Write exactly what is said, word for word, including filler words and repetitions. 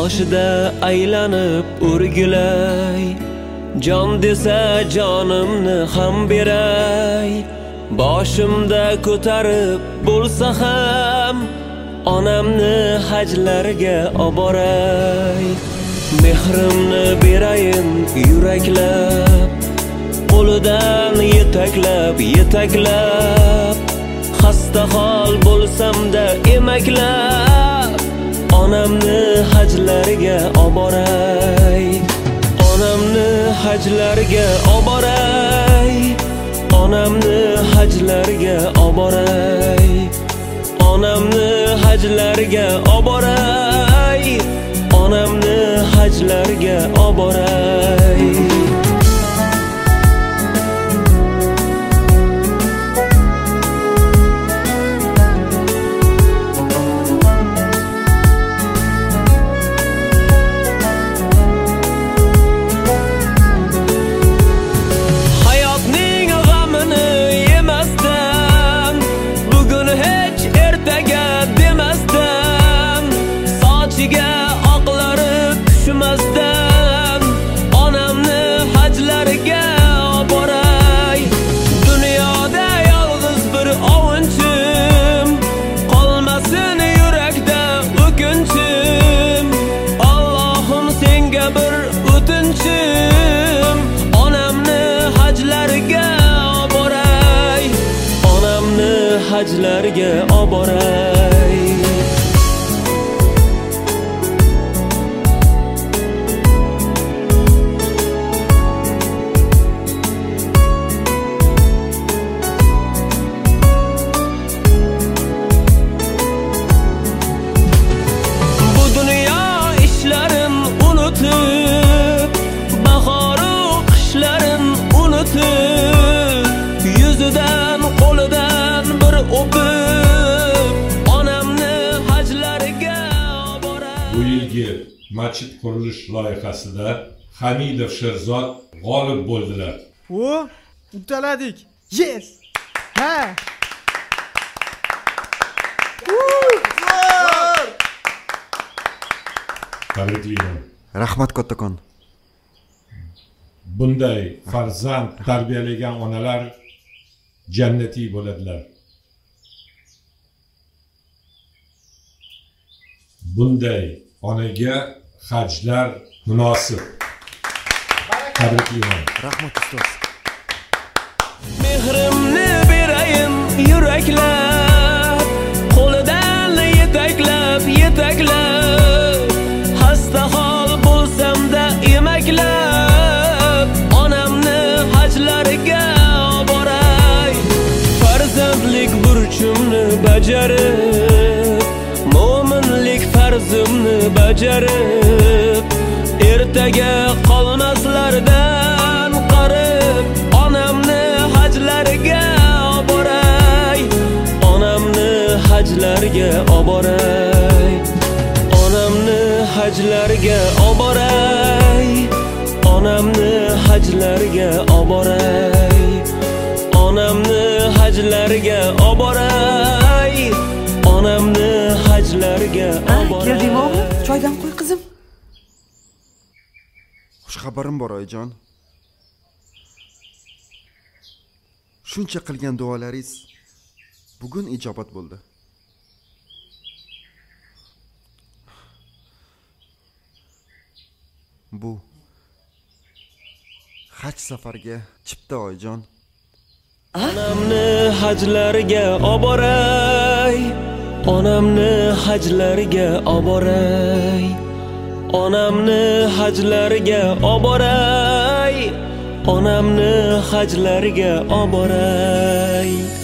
boshida aylanib o'rgilay, jon desa jonimni ham beray. Boshimda ko'tarib bo'lsa ham onamni hajlarga oboray. Mehrimni berayin yuraklab, qo'lidan yetaklab yetaklab, xasta hol bo'lsam-da emaklab, onamni hajlarga oboray. Onamni hajlarga oboray. Onamni hajlarga oboray. Onamni hajlarga oboray. Onamni hajlarga oboray. Onamni hajlarga oboray. Dunyoda yolg'iz bir ovunchim, qolmasin yurakda o'kinchim. Allohim senga bir o'tinchim, onamni hajlarga oboray. Onamni hajlarga oboray. Yüzüden qo'lidan bir o'pib, onamni hajlarga oboray. Bu yilgi masjid qurilish loyihasida Hamidov Sherzod g'olib bo'ldilar. O, uddaladik. Yes! Ha! Tabriklayman. Rahmat kattakon. Bunday farzand tarbiyalagan onalar jannatiy bo'ladilar. Bunday onaga hajlar munosib. Tabriklayman. Rahmat ustoz. Mehrimni berayin yuraklab, qo'lidan yetaklab yetaklab, xasta hol bo'lsam-da emaklab, onamni hajlarga oboray. Farzandlik burchimni bajarib, mo'minlik farzimni bajarib, ertaga qolmaslardan qarib, onamni hajlarga oboray. Onamni hajlarga oboray. Onamni hajlarga oboray. Onamni hajlarga oboray. Onamni hajlarga oboray. Onamni hajlarga oboray. Kelding o'g'il? Choydan qo'y qizim. Xush xabarim bor oyijon. Shuncha qilgan duolaringiz bugun ijobat bo'ldi. Bu haj safariga chipta oyijon. Onamni hajlarga oboray. Onamni hajlarga oboray. Onamni hajlarga oboray. Onamni hajlarga oboray.